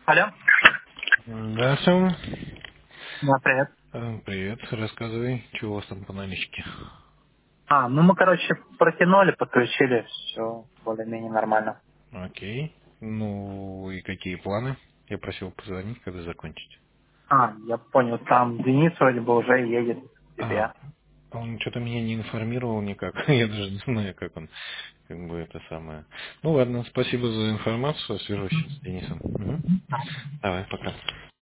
Алло. Да, Сем. Да, привет. Привет, рассказывай, что у вас там по наличке. Ну мы, короче, протянули, подключили, все более-менее нормально. Окей. Ну и какие планы? Я просил позвонить, когда закончить. Я понял, там Денис вроде бы уже едет к А, тебе. он что-то меня не информировал никак. Я даже не знаю, как он, как бы это самое. Ну ладно, спасибо за информацию, свяжусь с Денисом. Мгм. Давай, пока.